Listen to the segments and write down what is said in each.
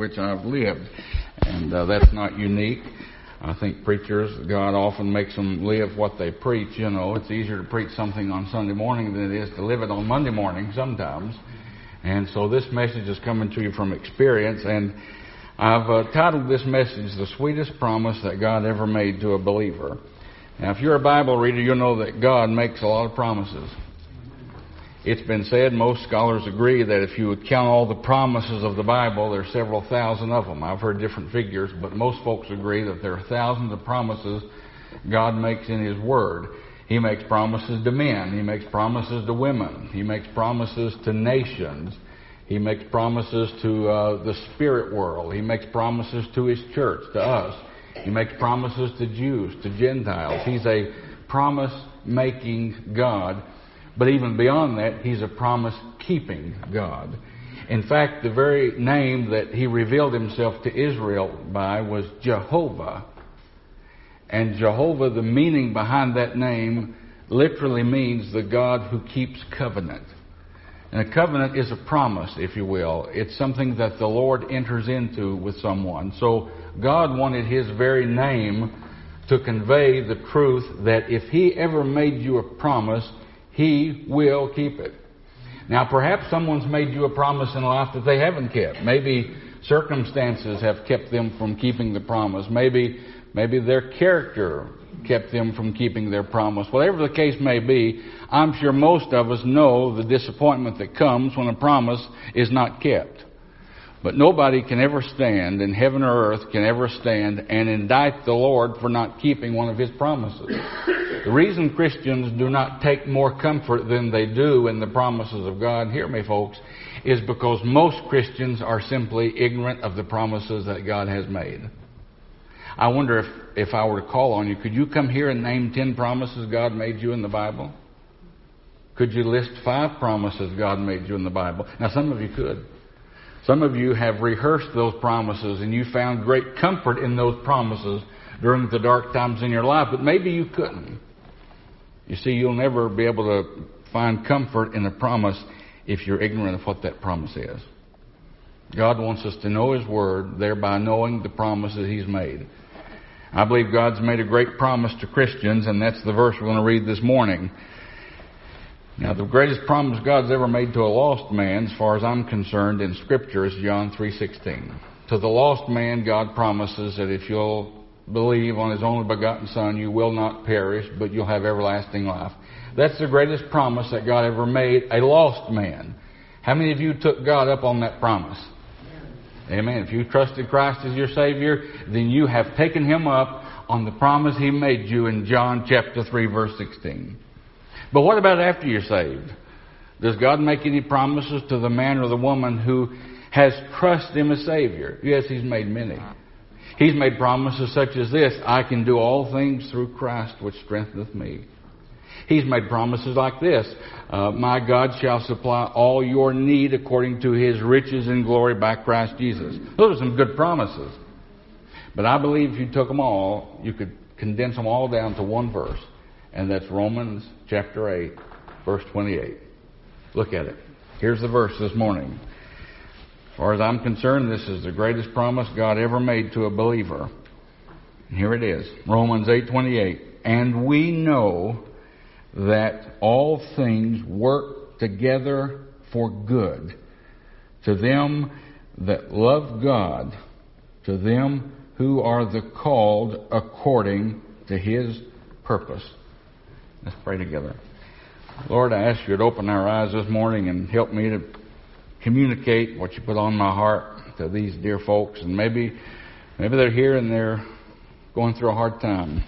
which I've lived. And that's not unique. I think preachers, God often makes them live what they preach. You know, it's easier to preach something on Sunday morning than it is to live it on Monday morning sometimes. And so this message is coming to you from experience. And I've titled this message, The Sweetest Promise That God Ever Made to a Believer. Now, if you're a Bible reader, you'll know that God makes a lot of promises. It's been said, most scholars agree, that if you would count all the promises of the Bible, there are several thousand of them. I've heard different figures, but most folks agree that there are thousands of promises God makes in His Word. He makes promises to men. He makes promises to women. He makes promises to nations. He makes promises to the spirit world. He makes promises to His church, to us. He makes promises to Jews, to Gentiles. He's a promise-making God. But even beyond that, He's a promise-keeping God. In fact, the very name that He revealed Himself to Israel by was Jehovah. And Jehovah, the meaning behind that name, literally means the God who keeps covenant. And a covenant is a promise, if you will. It's something that the Lord enters into with someone. So God wanted His very name to convey the truth that if He ever made you a promise, He will keep it. Now, perhaps someone's made you a promise in life that they haven't kept. Maybe circumstances have kept them from keeping the promise. Maybe their character kept them from keeping their promise. Whatever the case may be, I'm sure most of us know the disappointment that comes when a promise is not kept. But nobody can ever stand, in heaven or earth can ever stand and indict the Lord for not keeping one of His promises. The reason Christians do not take more comfort than they do in the promises of God, hear me folks, is because most Christians are simply ignorant of the promises that God has made. I wonder if I were to call on you, could you come here and name 10 promises God made you in the Bible? Could you list 5 promises God made you in the Bible? Now, some of you could. Some of you have rehearsed those promises and you found great comfort in those promises during the dark times in your life, but maybe you couldn't. You see, you'll never be able to find comfort in a promise if you're ignorant of what that promise is. God wants us to know His Word, thereby knowing the promises He's made. I believe God's made a great promise to Christians, and that's the verse we're going to read this morning. Now, the greatest promise God's ever made to a lost man, as far as I'm concerned, in Scripture is John 3:16. To the lost man, God promises that if you'll believe on His only begotten Son, you will not perish, but you'll have everlasting life. That's the greatest promise that God ever made a lost man. How many of you took God up on that promise? Amen. If you trusted Christ as your Savior, then you have taken Him up on the promise He made you in John chapter 3, verse 16. But what about after you're saved? Does God make any promises to the man or the woman who has trusted Him as Savior? Yes, He's made many. He's made promises such as this: I can do all things through Christ which strengtheneth me. He's made promises like this: my God shall supply all your need according to His riches and glory by Christ Jesus. Those are some good promises. But I believe if you took them all, you could condense them all down to one verse. And that's Romans chapter 8, verse 28. Look at it. Here's the verse this morning. As far as I'm concerned, this is the greatest promise God ever made to a believer. And here it is. Romans 8:28. And we know that all things work together for good to them that love God, to them who are the called according to His purpose. Let's pray together. Lord, I ask You to open our eyes this morning and help me to communicate what You put on my heart to these dear folks. And maybe they're here and they're going through a hard time,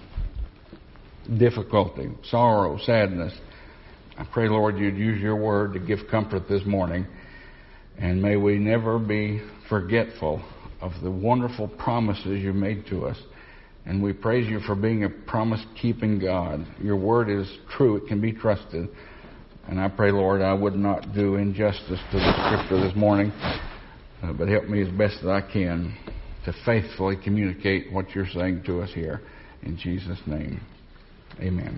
difficulty, sorrow, sadness. I pray, Lord, You'd use Your Word to give comfort this morning. And may we never be forgetful of the wonderful promises You made to us. And we praise You for being a promise-keeping God. Your Word is true. It can be trusted. And I pray, Lord, I would not do injustice to the Scripture this morning, but help me as best that I can to faithfully communicate what You're saying to us here. In Jesus' name, amen.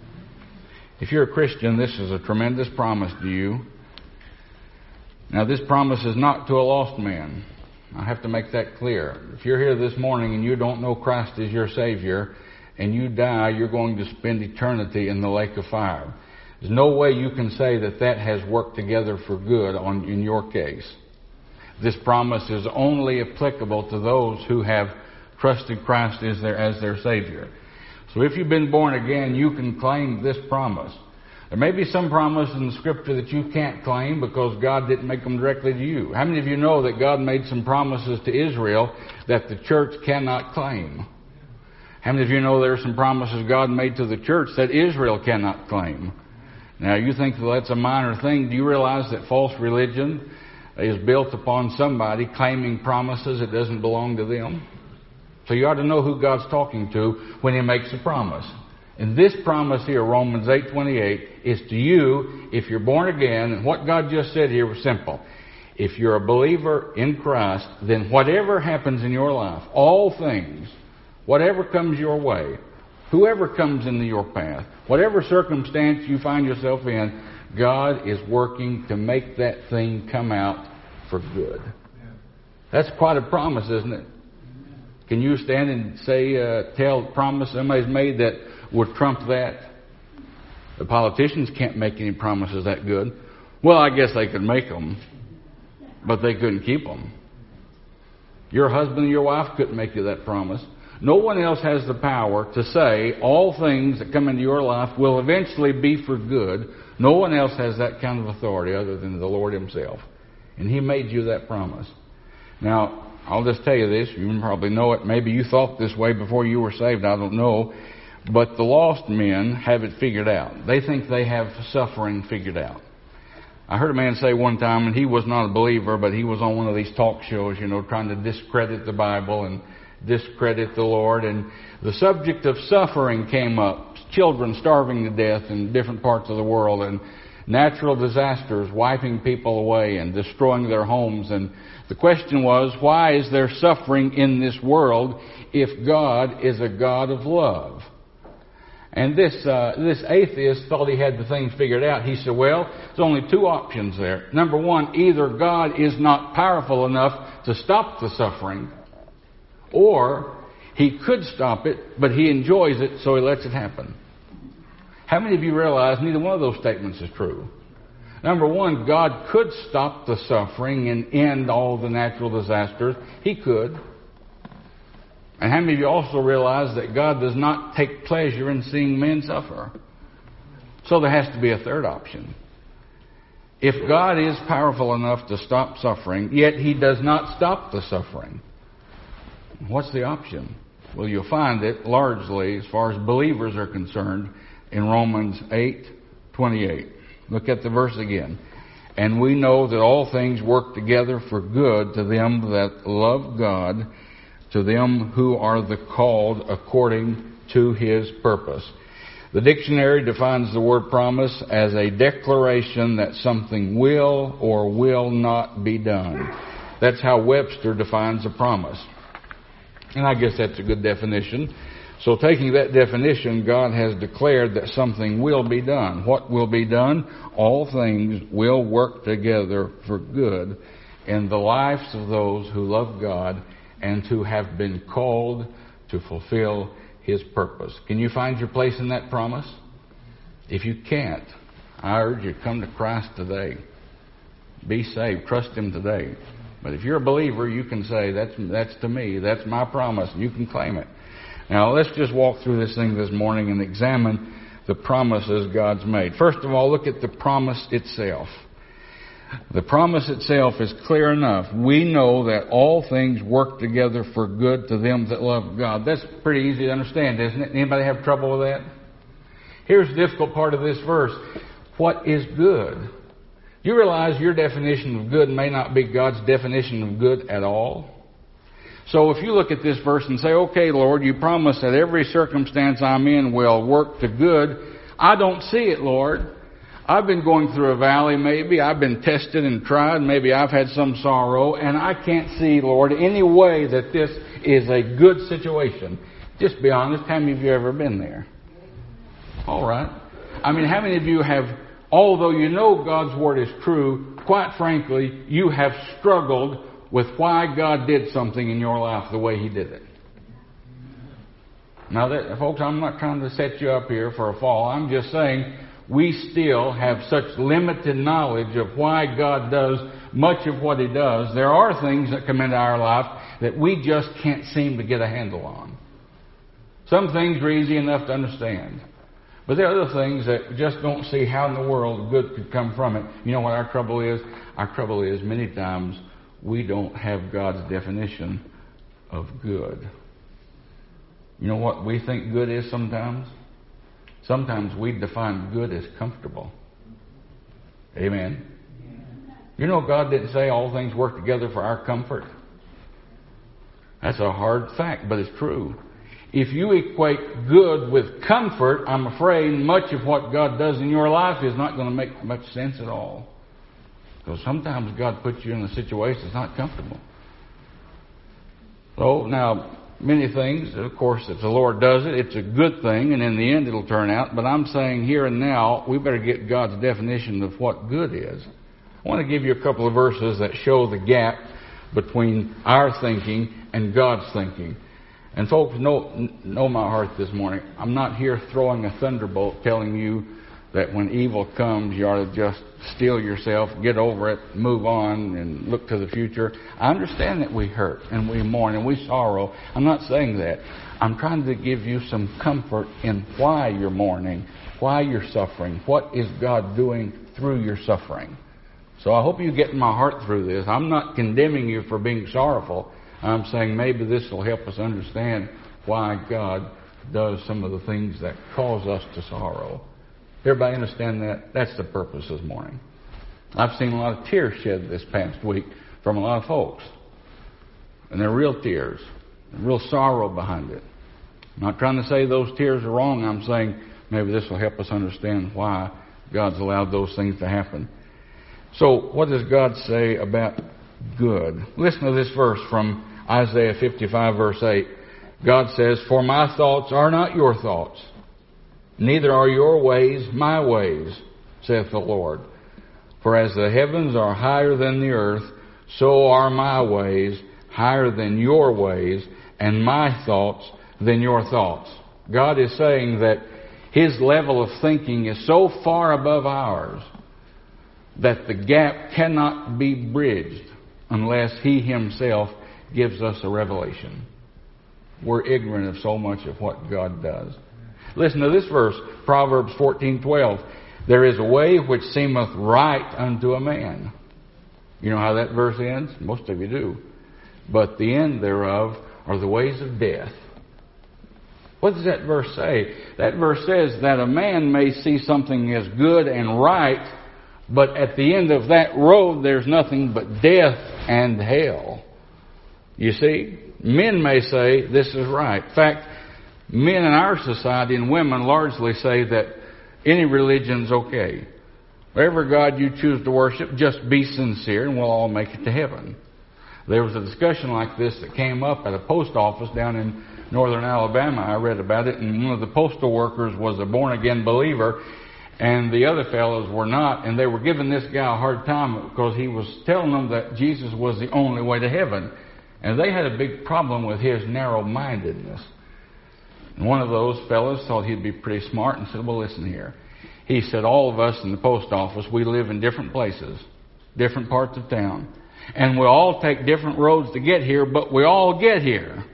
If you're a Christian, this is a tremendous promise to you. Now, this promise is not to a lost man. I have to make that clear. If you're here this morning and you don't know Christ as your Savior, and you die, you're going to spend eternity in the lake of fire. There's no way you can say that that has worked together for good in your case. This promise is only applicable to those who have trusted Christ as their Savior. So if you've been born again, you can claim this promise. There may be some promise in the Scripture that you can't claim because God didn't make them directly to you. How many of you know that God made some promises to Israel that the church cannot claim? How many of you know there are some promises God made to the church that Israel cannot claim? Now, you think that's a minor thing. Do you realize that false religion is built upon somebody claiming promises that doesn't belong to them? So you ought to know who God's talking to when He makes a promise. And this promise here, Romans 8:28, is to you if you're born again. And what God just said here was simple. If you're a believer in Christ, then whatever happens in your life, all things, whatever comes your way, whoever comes into your path, whatever circumstance you find yourself in, God is working to make that thing come out for good. That's quite a promise, isn't it? Can you stand and say, tell a promise somebody's made that would trump that? The politicians can't make any promises that good. Well, I guess they could make them, but they couldn't keep them. Your husband and your wife couldn't make you that promise. No one else has the power to say all things that come into your life will eventually be for good. No one else has that kind of authority other than the Lord Himself. And He made you that promise. Now, I'll just tell you this. You probably know it. Maybe you thought this way before you were saved. I don't know. But the lost men have it figured out. They think they have suffering figured out. I heard a man say one time, and he was not a believer, but he was on one of these talk shows, trying to discredit the Bible and discredit the Lord. And the subject of suffering came up. Children starving to death in different parts of the world, and natural disasters wiping people away and destroying their homes. And the question was, why is there suffering in this world if God is a God of love? And this atheist thought he had the thing figured out. He said, well, there's only two options there. Number one, either God is not powerful enough to stop the suffering, or He could stop it, but He enjoys it, so He lets it happen. How many of you realize neither one of those statements is true? Number one, God could stop the suffering and end all the natural disasters. He could. And how many of you also realize that God does not take pleasure in seeing men suffer? So there has to be a third option. If God is powerful enough to stop suffering, yet He does not stop the suffering, what's the option? Well, you'll find it largely, as far as believers are concerned, in Romans 8:28. Look at the verse again. And we know that all things work together for good to them that love God, to them who are the called according to His purpose. The dictionary defines the word promise as a declaration that something will or will not be done. That's how Webster defines a promise. And I guess that's a good definition. So taking that definition, God has declared that something will be done. What will be done? All things will work together for good in the lives of those who love God and who have been called to fulfill His purpose. Can you find your place in that promise? If you can't, I urge you, come to Christ today. Be saved. Trust Him today. But if you're a believer, you can say, that's to me. That's my promise. You can claim it. Now, let's just walk through this thing this morning and examine the promises God's made. First of all, look at the promise itself. The promise itself is clear enough. We know that all things work together for good to them that love God. That's pretty easy to understand, isn't it? Anybody have trouble with that? Here's the difficult part of this verse. What is good? You realize your definition of good may not be God's definition of good at all? So if you look at this verse and say, okay, Lord, you promise that every circumstance I'm in will work to good. I don't see it, Lord. I've been going through a valley maybe. I've been tested and tried. Maybe I've had some sorrow. And I can't see, Lord, any way that this is a good situation. Just be honest. How many of you ever been there? All right. I mean, how many of you have, although you know God's Word is true, quite frankly, you have struggled with why God did something in your life the way He did it. Now, folks, I'm not trying to set you up here for a fall. I'm just saying we still have such limited knowledge of why God does much of what He does. There are things that come into our life that we just can't seem to get a handle on. Some things are easy enough to understand. But there are other things that we just don't see how in the world good could come from it. You know what our trouble is? Our trouble is many times we don't have God's definition of good. You know what we think good is sometimes? Sometimes we define good as comfortable. Amen. You know God didn't say all things work together for our comfort. That's a hard fact, but it's true. If you equate good with comfort, I'm afraid much of what God does in your life is not going to make much sense at all. Because sometimes God puts you in a situation that's not comfortable. So, now, many things, of course, if the Lord does it, it's a good thing, and in the end it'll turn out. But I'm saying here and now, we better get God's definition of what good is. I want to give you a couple of verses that show the gap between our thinking and God's thinking. And folks, know my heart this morning. I'm not here throwing a thunderbolt telling you that when evil comes, you ought to just steel yourself, get over it, move on, and look to the future. I understand that we hurt, and we mourn, and we sorrow. I'm not saying that. I'm trying to give you some comfort in why you're mourning, why you're suffering, what is God doing through your suffering. So I hope you get my heart through this. I'm not condemning you for being sorrowful. I'm saying maybe this will help us understand why God does some of the things that cause us to sorrow. Everybody understand that? That's the purpose this morning. I've seen a lot of tears shed this past week from a lot of folks. And they're real tears. Real sorrow behind it. I'm not trying to say those tears are wrong. I'm saying maybe this will help us understand why God's allowed those things to happen. So, what does God say about good? Listen to this verse from Isaiah 55, verse 8. God says, "For my thoughts are not your thoughts, neither are your ways my ways, saith the Lord. For as the heavens are higher than the earth, so are my ways higher than your ways, and my thoughts than your thoughts." God is saying that His level of thinking is so far above ours that the gap cannot be bridged unless He Himself gives us a revelation. We're ignorant of so much of what God does. Listen to this verse, Proverbs 14:12. "There is a way which seemeth right unto a man." You know how that verse ends? Most of you do. "But the end thereof are the ways of death." What does that verse say? That verse says that a man may see something as good and right, but at the end of that road there's nothing but death and hell. You see, men may say this is right. In fact, men in our society and women largely say that any religion's okay. Whatever God you choose to worship, just be sincere and we'll all make it to heaven. There was a discussion like this that came up at a post office down in northern Alabama. I read about it, and one of the postal workers was a born-again believer, and the other fellows were not, and they were giving this guy a hard time because he was telling them that Jesus was the only way to heaven. And they had a big problem with his narrow-mindedness. And one of those fellows thought he'd be pretty smart and said, "Well, listen here." He said, "All of us in the post office, we live in different places, different parts of town. And we all take different roads to get here, but we all get here."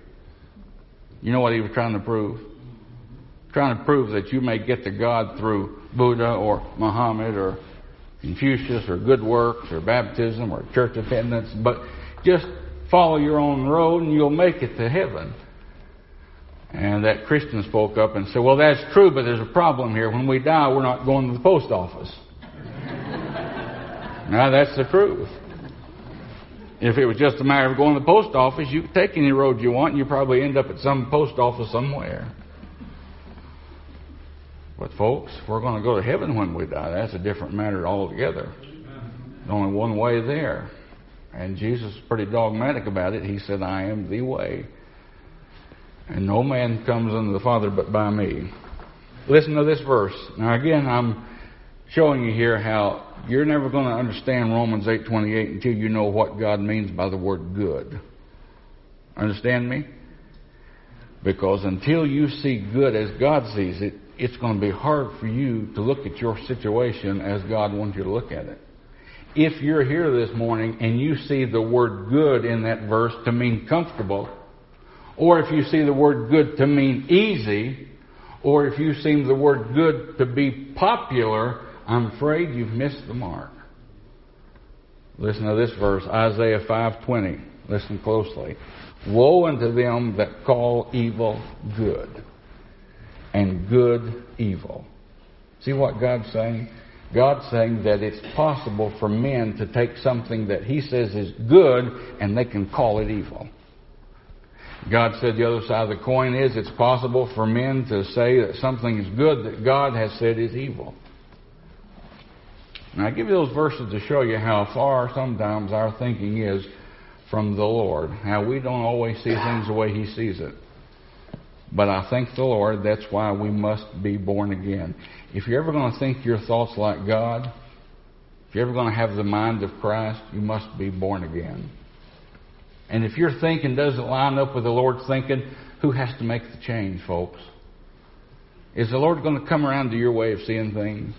You know what he was trying to prove? Trying to prove that you may get to God through Buddha or Muhammad or Confucius or good works or baptism or church attendance, but just follow your own road and you'll make it to heaven. And that Christian spoke up and said, "Well, that's true, but there's a problem here. When we die, we're not going to the post office." Now, that's the truth. If it was just a matter of going to the post office, you could take any road you want and you probably end up at some post office somewhere. But folks, if we're going to go to heaven when we die, that's a different matter altogether. There's only one way there. And Jesus is pretty dogmatic about it. He said, "I am the way. And no man comes unto the Father but by me." Listen to this verse. Now again, I'm showing you here how you're never going to understand Romans 8:28 until you know what God means by the word good. Understand me? Because until you see good as God sees it, it's going to be hard for you to look at your situation as God wants you to look at it. If you're here this morning and you see the word good in that verse to mean comfortable, or if you see the word good to mean easy, or if you see the word good to be popular, I'm afraid you've missed the mark. Listen to this verse, Isaiah 5:20. Listen closely. Woe unto them that call evil good, and good evil. See what God's saying? God's saying that it's possible for men to take something that He says is good and they can call it evil. God said the other side of the coin is it's possible for men to say that something is good that God has said is evil. Now I give you those verses to show you how far sometimes our thinking is from the Lord. How we don't always see things the way He sees it. But I thank the Lord, that's why we must be born again. If you're ever going to think your thoughts like God, if you're ever going to have the mind of Christ, you must be born again. And if your thinking doesn't line up with the Lord's thinking, who has to make the change, folks? Is the Lord going to come around to your way of seeing things?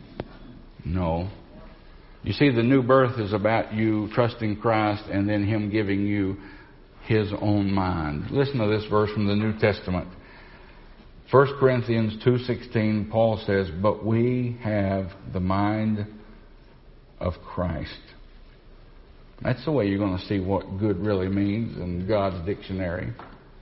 No. You see, the new birth is about you trusting Christ and then Him giving you His own mind. Listen to this verse from the New Testament. 1 Corinthians 2:16, Paul says, but we have the mind of Christ. That's the way you're going to see what good really means in God's dictionary.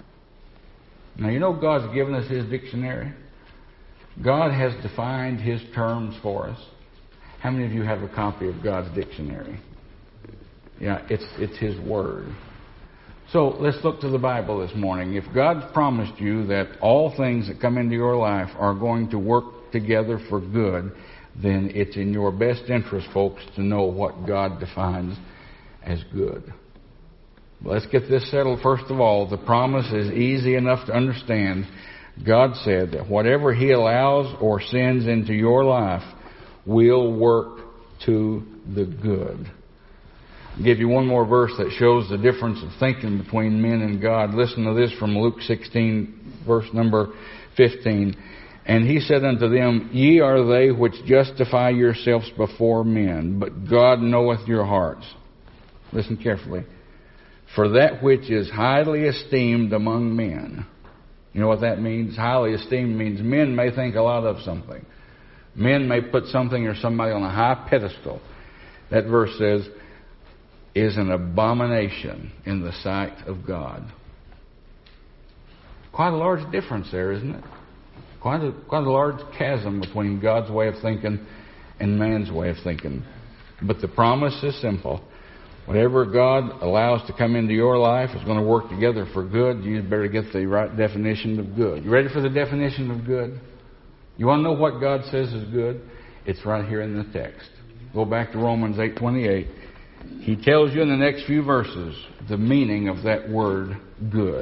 Now, you know God's given us His dictionary. God has defined His terms for us. How many of you have a copy of God's dictionary? Yeah, it's His Word. So let's look to the Bible this morning. If God's promised you that all things that come into your life are going to work together for good, then it's in your best interest, folks, to know what God defines as good. Let's get this settled first of all. The promise is easy enough to understand. God said that whatever He allows or sends into your life will work to the good. I'll give you one more verse that shows the difference of thinking between men and God. Listen to this from Luke 16, verse number 15. And He said unto them, ye are they which justify yourselves before men, but God knoweth your hearts. Listen carefully. For that which is highly esteemed among men. You know what that means? Highly esteemed means men may think a lot of something. Men may put something or somebody on a high pedestal. That verse says, is an abomination in the sight of God. Quite a large difference there, isn't it? Quite a large chasm between God's way of thinking and man's way of thinking. But the promise is simple. Whatever God allows to come into your life is going to work together for good. You better get the right definition of good. You ready for the definition of good? You want to know what God says is good? It's right here in the text. Go back to Romans 8:28. He tells you in the next few verses the meaning of that word good.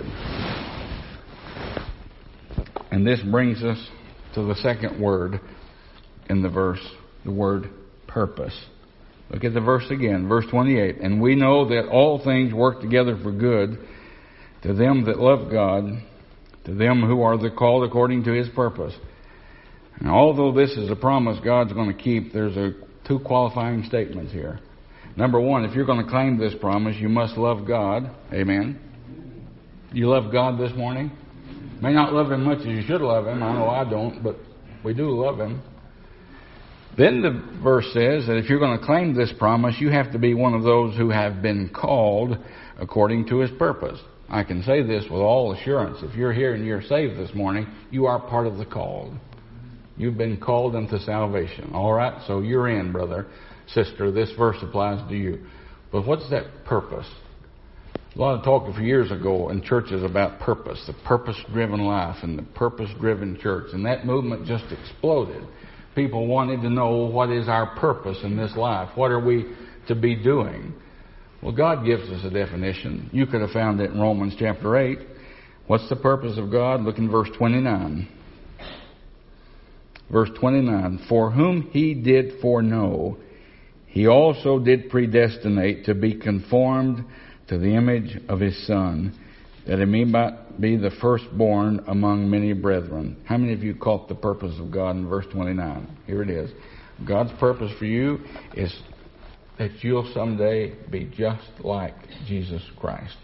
And this brings us to the second word in the verse, the word purpose. Look at the verse again, verse 28. And we know that all things work together for good to them that love God, to them who are the called according to His purpose. And although this is a promise God's going to keep, there's two qualifying statements here. Number one, if you're going to claim this promise, you must love God. Amen. You love God this morning? May not love Him much as you should love Him. I know I don't, but we do love Him. Then the verse says that if you're going to claim this promise, you have to be one of those who have been called according to His purpose. I can say this with all assurance. If you're here and you're saved this morning, you are part of the called. You've been called into salvation. All right? So you're in, brother, sister. This verse applies to you. But what's that purpose? A lot of talk a few years ago in churches about purpose, the purpose-driven life and the purpose-driven church. And that movement just exploded. People wanted to know, what is our purpose in this life? What are we to be doing? Well, God gives us a definition. You could have found it in Romans chapter 8. What's the purpose of God? Look in verse 29. Verse 29, for whom he did foreknow, he also did predestinate to be conformed to the image of his Son, that he may be the firstborn among many brethren. How many of you caught the purpose of God in verse 29? Here it is. God's purpose for you is that you'll someday be just like Jesus Christ.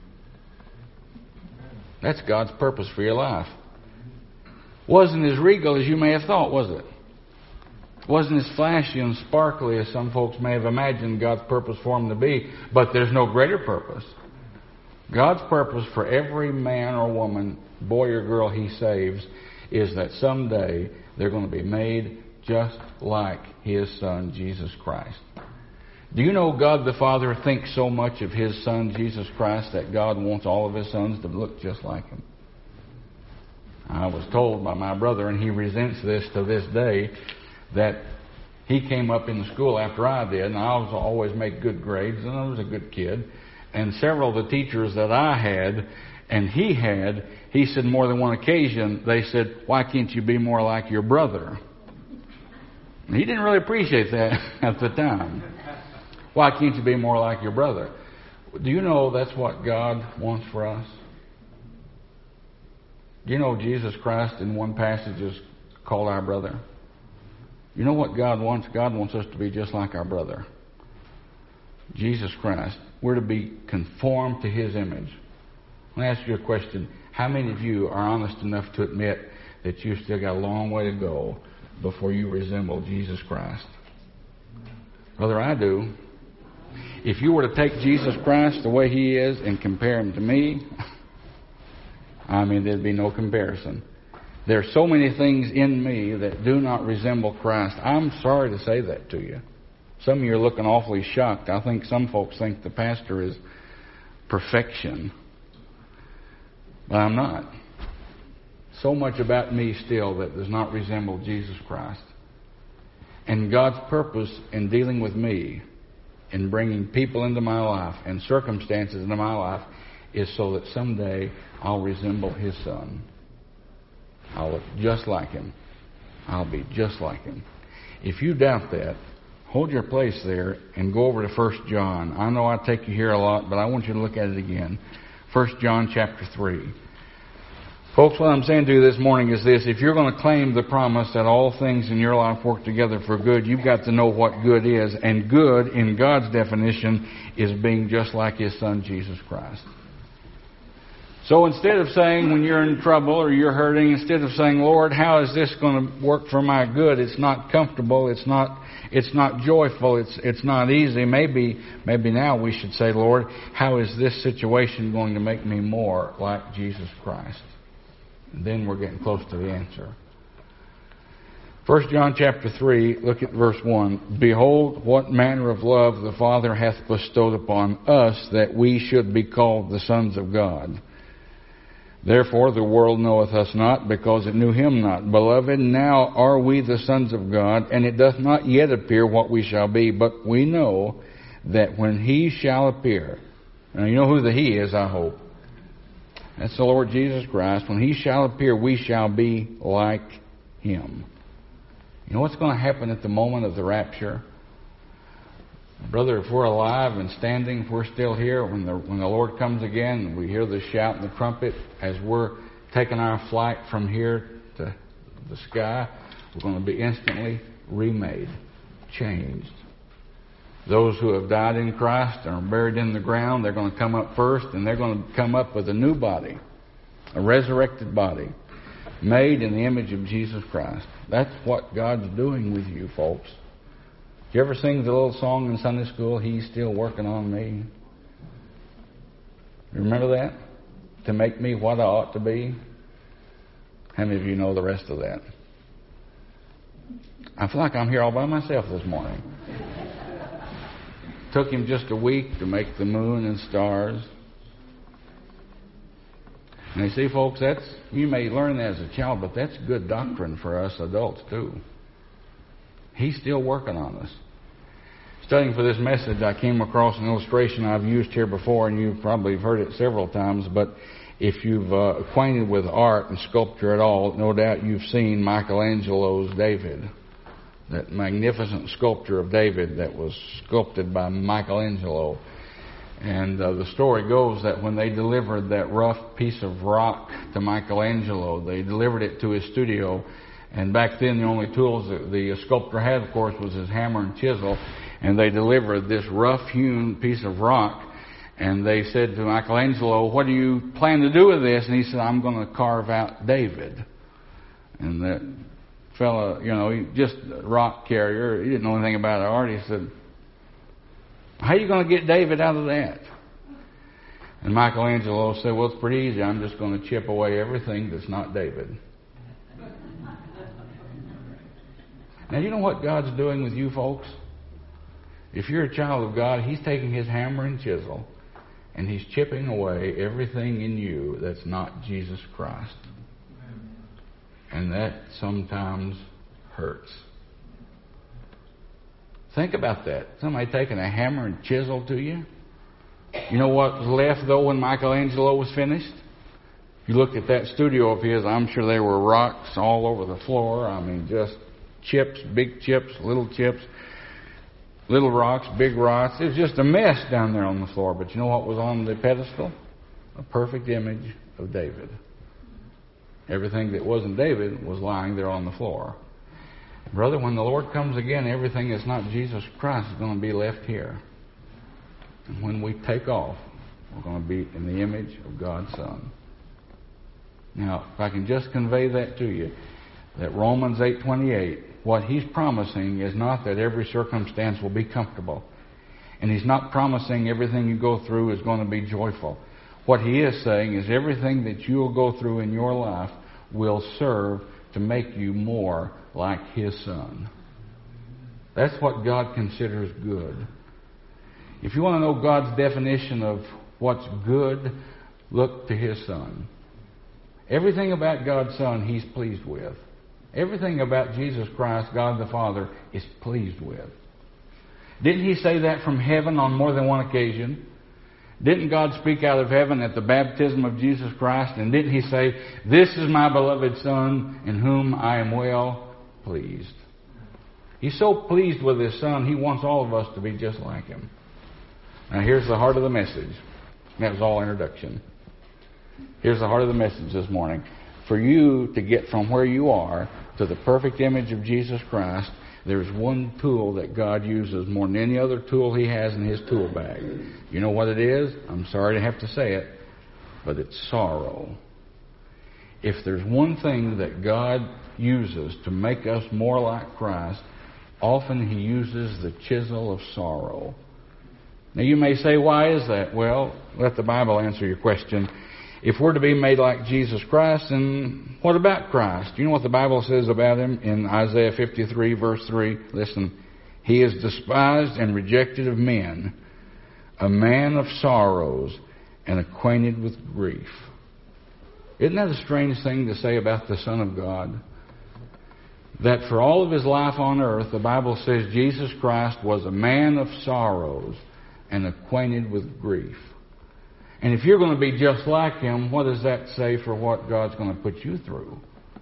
That's God's purpose for your life. Wasn't as regal as you may have thought, was it? Wasn't as flashy and sparkly as some folks may have imagined God's purpose for them to be, but there's no greater purpose. God's purpose for every man or woman, boy or girl he saves, is that someday they're going to be made just like his Son, Jesus Christ. Do you know God the Father thinks so much of his Son, Jesus Christ, that God wants all of his sons to look just like him? I was told by my brother, and he resents this to this day, that he came up in the school after I did, and I was always make good grades, and I was a good kid. And several of the teachers that I had, and he said more than one occasion, they said, why can't you be more like your brother? And he didn't really appreciate that at the time. Why can't you be more like your brother? Do you know that's what God wants for us? Do you know Jesus Christ in one passage is called our brother? You know what God wants? God wants us to be just like our brother. Jesus Christ. We're to be conformed to his image. Let me ask you a question. How many of you are honest enough to admit that you've still got a long way to go before you resemble Jesus Christ? Brother, I do. If you were to take Jesus Christ the way he is and compare him to me, I mean, there'd be no comparison. There are so many things in me that do not resemble Christ. I'm sorry to say that to you. Some of you are looking awfully shocked. I think some folks think the pastor is perfection. But I'm not. So much about me still that does not resemble Jesus Christ. And God's purpose in dealing with me, in bringing people into my life and circumstances into my life, is so that someday I'll resemble his Son. I'll look just like him. I'll be just like him. If you doubt that, hold your place there and go over to 1 John. I know I take you here a lot, but I want you to look at it again. 1 John chapter 3. Folks, what I'm saying to you this morning is this. If you're going to claim the promise that all things in your life work together for good, you've got to know what good is. And good, in God's definition, is being just like his Son, Jesus Christ. So instead of saying when you're in trouble or you're hurting, instead of saying, Lord, how is this going to work for my good? It's not comfortable. It's not joyful. It's not easy. Maybe now we should say, Lord, how is this situation going to make me more like Jesus Christ? And then we're getting close to the answer. 1 John chapter 3, look at verse 1. Behold, what manner of love the Father hath bestowed upon us, that we should be called the sons of God. Therefore the world knoweth us not, because it knew him not. Beloved, now are we the sons of God, and it doth not yet appear what we shall be, but we know that when he shall appear, and you know who the he is, I hope. That's the Lord Jesus Christ. When he shall appear, we shall be like him. You know what's going to happen at the moment of the rapture? Brother, if we're alive and standing, if we're still here, when the Lord comes again, we hear the shout and the trumpet as we're taking our flight from here to the sky, we're going to be instantly remade, changed. Those who have died in Christ and are buried in the ground, they're going to come up first, and they're going to come up with a new body, a resurrected body, made in the image of Jesus Christ. That's what God's doing with you, folks. Did you ever sing the little song in Sunday school, He's Still Working on Me? Remember that? To make me what I ought to be? How many of you know the rest of that? I feel like I'm here all by myself this morning. Took him just a week to make the moon and stars. And you see, folks, you may learn that as a child, but that's good doctrine for us adults too. He's still working on us. Studying for this message, I came across an illustration I've used here before, and you've probably heard it several times, but if you've acquainted with art and sculpture at all, no doubt you've seen Michelangelo's David, that magnificent sculpture of David that was sculpted by Michelangelo. And the story goes that when they delivered that rough piece of rock to Michelangelo, they delivered it to his studio, and back then the only tools that the sculptor had, of course, was his hammer and chisel. And they delivered this rough-hewn piece of rock, and they said to Michelangelo, "What do you plan to do with this?" And he said, "I'm going to carve out David." And that fella, he just a rock carrier, he didn't know anything about art. He said, "How are you going to get David out of that?" And Michelangelo said, "Well, it's pretty easy. I'm just going to chip away everything that's not David." Now, you know what God's doing with you folks? If you're a child of God, He's taking His hammer and chisel and He's chipping away everything in you that's not Jesus Christ. And that sometimes hurts. Think about that. Somebody taking a hammer and chisel to you. You know what was left, though, when Michelangelo was finished? If you looked at that studio of his, I'm sure there were rocks all over the floor. I mean, just chips, big chips, little chips. Little rocks, big rocks. It was just a mess down there on the floor. But you know what was on the pedestal? A perfect image of David. Everything that wasn't David was lying there on the floor. Brother, when the Lord comes again, everything that's not Jesus Christ is going to be left here. And when we take off, we're going to be in the image of God's Son. Now, if I can just convey that to you, that Romans 8:28, what He's promising is not that every circumstance will be comfortable. And He's not promising everything you go through is going to be joyful. What He is saying is everything that you will go through in your life will serve to make you more like His Son. That's what God considers good. If you want to know God's definition of what's good, look to His Son. Everything about God's Son He's pleased with. Everything about Jesus Christ, God the Father, is pleased with. Didn't He say that from heaven on more than one occasion? Didn't God speak out of heaven at the baptism of Jesus Christ? And didn't He say, "This is my beloved Son, in whom I am well pleased"? He's so pleased with His Son, He wants all of us to be just like Him. Now here's the heart of the message. That was all introduction. Here's the heart of the message this morning. For you to get from where you are to the perfect image of Jesus Christ, there's one tool that God uses more than any other tool He has in His tool bag. You know what it is? I'm sorry to have to say it, but it's sorrow. If there's one thing that God uses to make us more like Christ, often He uses the chisel of sorrow. Now you may say, why is that? Well, let the Bible answer your question. If we're to be made like Jesus Christ, then what about Christ? You know what the Bible says about Him in Isaiah 53, verse 3? Listen. He is despised and rejected of men, a man of sorrows and acquainted with grief. Isn't that a strange thing to say about the Son of God? That for all of His life on earth, the Bible says Jesus Christ was a man of sorrows and acquainted with grief. And if you're going to be just like Him, what does that say for what God's going to put you through?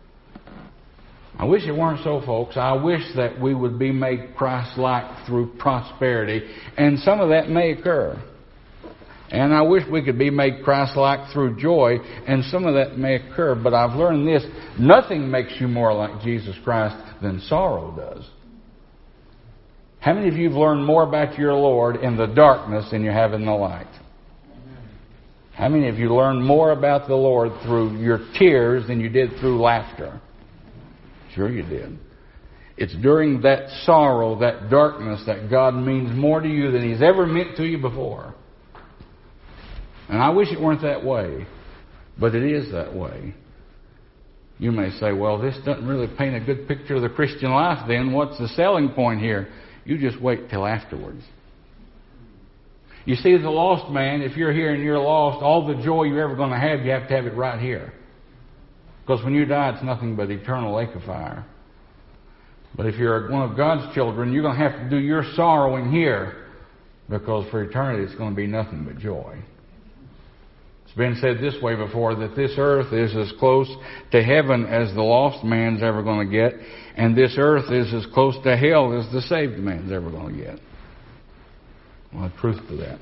I wish it weren't so, folks. I wish that we would be made Christ-like through prosperity, and some of that may occur. And I wish we could be made Christ-like through joy, and some of that may occur. But I've learned this: nothing makes you more like Jesus Christ than sorrow does. How many of you have learned more about your Lord in the darkness than you have in the light? How many of you learned more about the Lord through your tears than you did through laughter? Sure you did. It's during that sorrow, that darkness, that God means more to you than He's ever meant to you before. And I wish it weren't that way, but it is that way. You may say, well, this doesn't really paint a good picture of the Christian life then. What's the selling point here? You just wait till afterwards. You see, as a lost man, if you're here and you're lost, all the joy you're ever going to have it right here. Because when you die, it's nothing but eternal lake of fire. But if you're one of God's children, you're going to have to do your sorrowing here, because for eternity it's going to be nothing but joy. It's been said this way before, that this earth is as close to heaven as the lost man's ever going to get, and this earth is as close to hell as the saved man's ever going to get. Well, truth to that.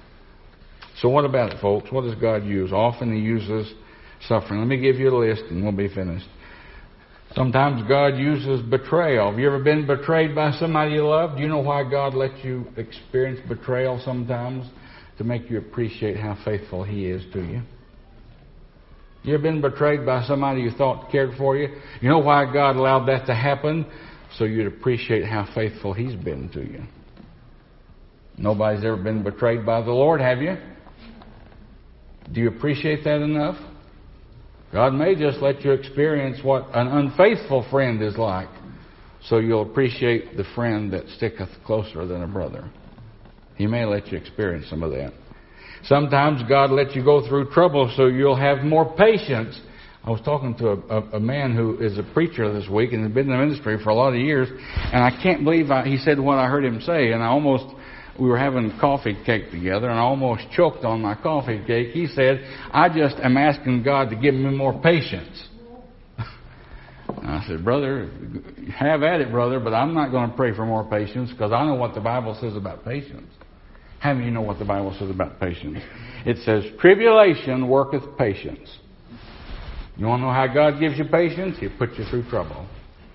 So what about it, folks? What does God use? Often He uses suffering. Let me give you a list and we'll be finished. Sometimes God uses betrayal. Have you ever been betrayed by somebody you love? Do you know why God lets you experience betrayal sometimes? To make you appreciate how faithful He is to you. You ever been betrayed by somebody you thought cared for you? You know why God allowed that to happen? So you'd appreciate how faithful He's been to you. Nobody's ever been betrayed by the Lord, have you? Do you appreciate that enough? God may just let you experience what an unfaithful friend is like, so you'll appreciate the friend that sticketh closer than a brother. He may let you experience some of that. Sometimes God lets you go through trouble so you'll have more patience. I was talking to a man who is a preacher this week and has been in the ministry for a lot of years, and I can't believe he said what I heard him say, and we were having coffee cake together, and I almost choked on my coffee cake. He said, I just am asking God to give me more patience. And I said, brother, have at it, brother, but I'm not going to pray for more patience, because I know what the Bible says about patience. How many of you know what the Bible says about patience? It says, tribulation worketh patience. You want to know how God gives you patience? He puts you through trouble.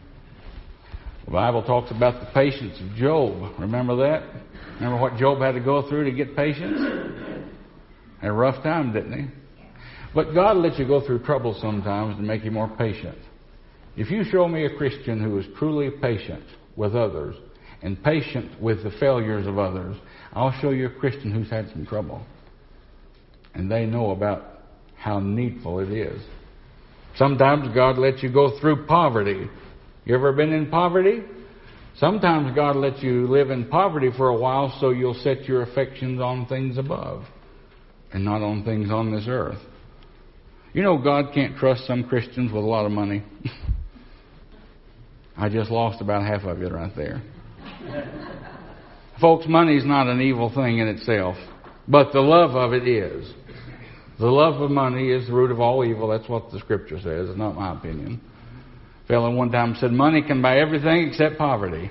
The Bible talks about the patience of Job. Remember that? Remember what Job had to go through to get patience? Had a rough time, didn't he? But God lets you go through trouble sometimes to make you more patient. If you show me a Christian who is truly patient with others and patient with the failures of others, I'll show you a Christian who's had some trouble. And they know about how needful it is. Sometimes God lets you go through poverty. You ever been in poverty? Sometimes God lets you live in poverty for a while so you'll set your affections on things above and not on things on this earth. You know, God can't trust some Christians with a lot of money. I just lost about half of it right there. Folks, money is not an evil thing in itself, but the love of it is. The love of money is the root of all evil. That's what the Scripture says. It's not my opinion. A fellow one time said, money can buy everything except poverty.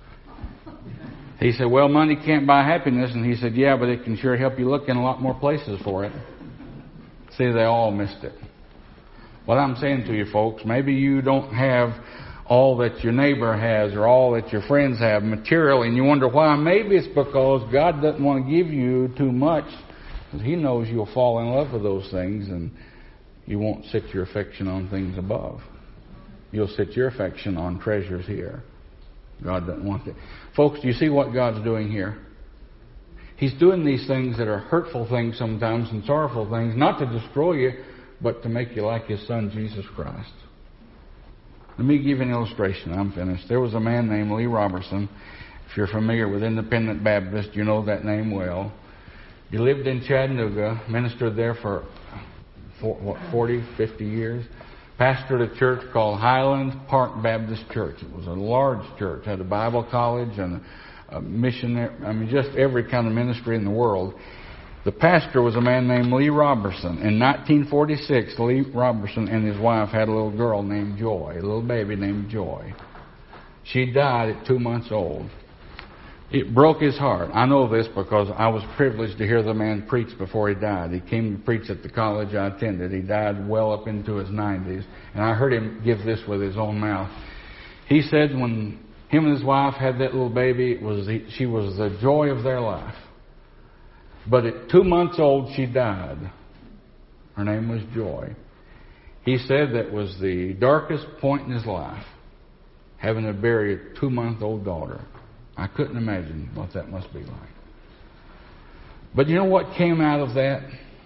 He said, well, money can't buy happiness. And he said, yeah, but it can sure help you look in a lot more places for it. See, they all missed it. What I'm saying to you folks, maybe you don't have all that your neighbor has or all that your friends have materially, and you wonder why. Maybe it's because God doesn't want to give you too much, because He knows you'll fall in love with those things and you won't set your affection on things above. You'll set your affection on treasures here. God doesn't want that. Folks, do you see what God's doing here? He's doing these things that are hurtful things sometimes and sorrowful things, not to destroy you, but to make you like His Son, Jesus Christ. Let me give you an illustration. I'm finished. There was a man named Lee Robertson. If you're familiar with Independent Baptist, you know that name well. He lived in Chattanooga, ministered there for 40, 50 years. Pastored a church called Highland Park Baptist Church. It was a large church, had a Bible college and a missionary, just every kind of ministry in the world. The pastor was a man named Lee Robertson. In 1946, Lee Robertson and his wife had a little girl named Joy, a little baby named Joy. She died at 2 months old. It broke his heart. I know this because I was privileged to hear the man preach before he died. He came to preach at the college I attended. He died well up into his 90s. And I heard him give this with his own mouth. He said when him and his wife had that little baby, she was the joy of their life. But at 2 months old, she died. Her name was Joy. He said that was the darkest point in his life, having to bury a 2-month-old daughter. I couldn't imagine what that must be like. But you know what came out of that?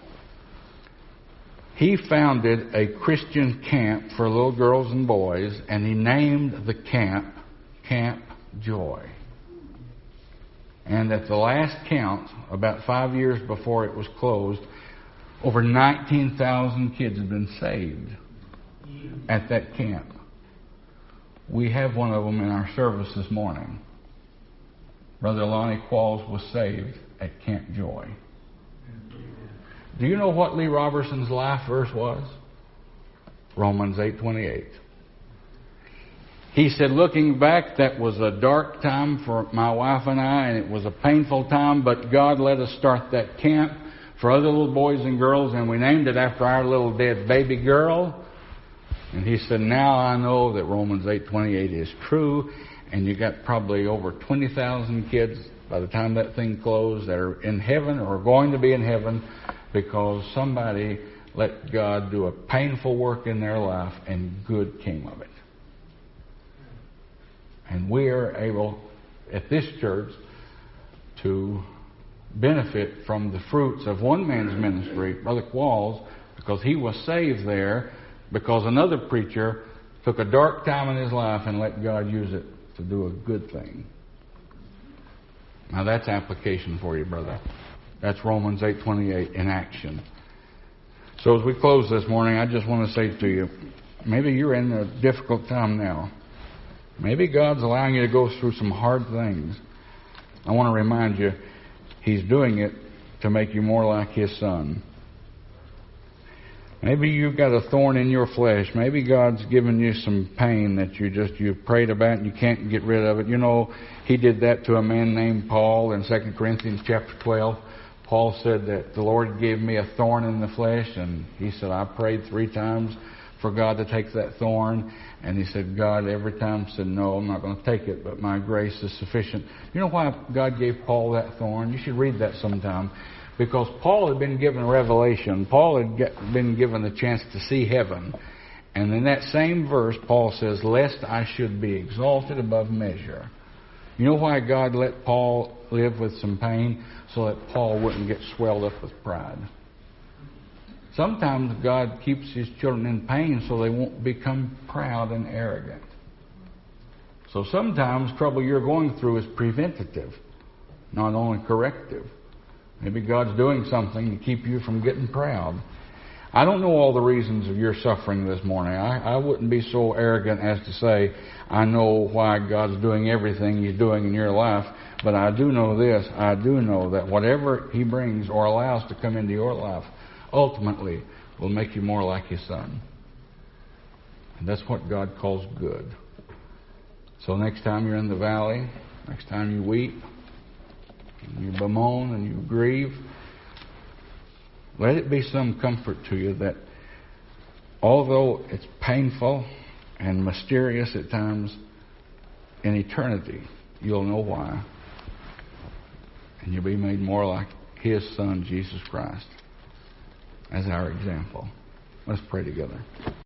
He founded a Christian camp for little girls and boys, and he named the camp Camp Joy. And at the last count, about 5 years before it was closed, over 19,000 kids had been saved at that camp. We have one of them in our service this morning. Brother Lonnie Qualls was saved at Camp Joy. Do you know what Lee Robertson's life verse was? Romans 8:28. He said, looking back, that was a dark time for my wife and I, and it was a painful time, but God let us start that camp for other little boys and girls, and we named it after our little dead baby girl. And he said, now I know that Romans 8:28 is true, and you got probably over 20,000 kids by the time that thing closed that are in heaven or going to be in heaven because somebody let God do a painful work in their life and good came of it. And we are able, at this church, to benefit from the fruits of one man's ministry, Brother Qualls, because he was saved there, because another preacher took a dark time in his life and let God use it to do a good thing. Now that's application for you, brother. That's Romans 8:28 in action. So as we close this morning, I just want to say to you, maybe you're in a difficult time now. Maybe God's allowing you to go through some hard things. I want to remind you, He's doing it to make you more like His Son. Maybe you've got a thorn in your flesh. Maybe God's given you some pain that you've prayed about and you can't get rid of it. You know, He did that to a man named Paul in 2 Corinthians chapter 12. Paul said that the Lord gave me a thorn in the flesh, and he said, I prayed 3 times for God to take that thorn. And he said, God every time said, no, I'm not going to take it, but my grace is sufficient. You know why God gave Paul that thorn? You should read that sometime. Because Paul had been given revelation. Paul had been given the chance to see heaven. And in that same verse, Paul says, lest I should be exalted above measure. You know why God let Paul live with some pain? So that Paul wouldn't get swelled up with pride. Sometimes God keeps His children in pain so they won't become proud and arrogant. So sometimes trouble you're going through is preventative, not only corrective. Maybe God's doing something to keep you from getting proud. I don't know all the reasons of your suffering this morning. I wouldn't be so arrogant as to say, I know why God's doing everything He's doing in your life. But I do know this. I do know that whatever He brings or allows to come into your life ultimately will make you more like His Son. And that's what God calls good. So next time you're in the valley, next time you weep, and you bemoan and you grieve, let it be some comfort to you that although it's painful and mysterious at times, in eternity you'll know why. And you'll be made more like His Son, Jesus Christ, as our example. Let's pray together.